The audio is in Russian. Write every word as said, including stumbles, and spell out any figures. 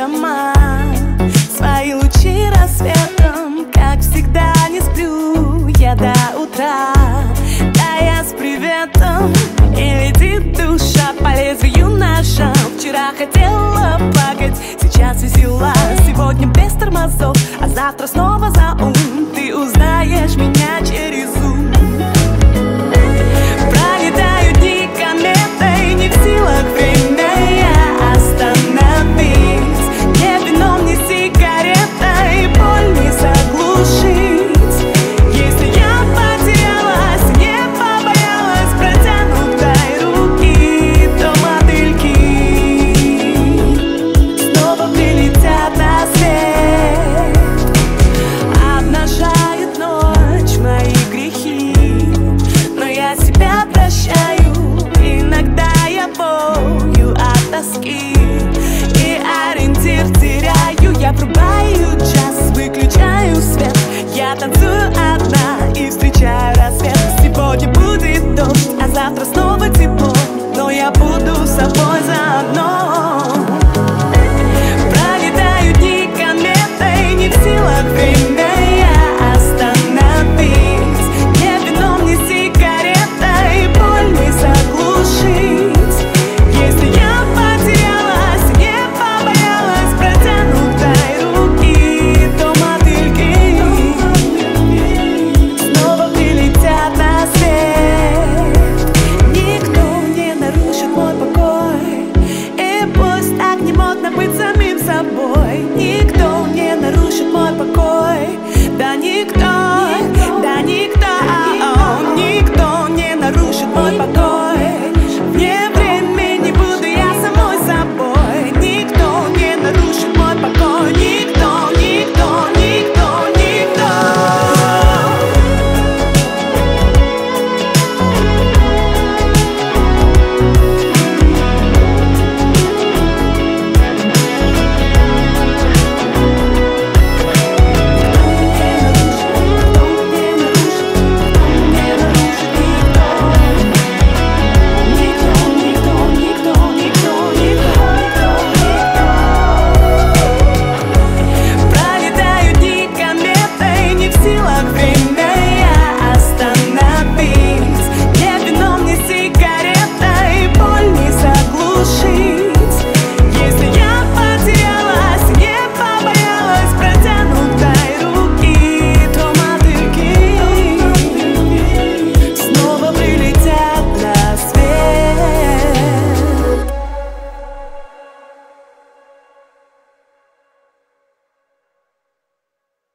дома, свои лучи рассветом. Как всегда не сплю я до утра, да я с приветом. И летит душа по лезвию ножа. Вчера хотела плакать, сейчас весела. Сегодня без тормозов, а завтра снова за ум. Ты узнаешь меня через ум. Пролетают дни кометой, не в силах время я остановить. Не вином, не сигаретой, боль не заглушить. Если я потерялась, не побоялась протянутой руки, то мотыльки снова прилетят на свет. Обнажает ночь мои грехи, но я себя прощаю. Иногда я бою от тоски и ориентир теряю. Я врубаю час, выключаю свет. Я танцую одна и встречаю рассвет. Сегодня будет дождь, а завтра снова тепло, но я буду с собой заодно. Пролетают дни кометой, не в силах время я остановить. Не вином, не сигаретой, боль не заглушить. Если я потерялась, не побоялась протянутой руки, то мотыльки снова прилетят на свет. Никто не нарушит мой покой, и пусть так не модно быть самим собой. Никто не нарушит мой покой, да никто.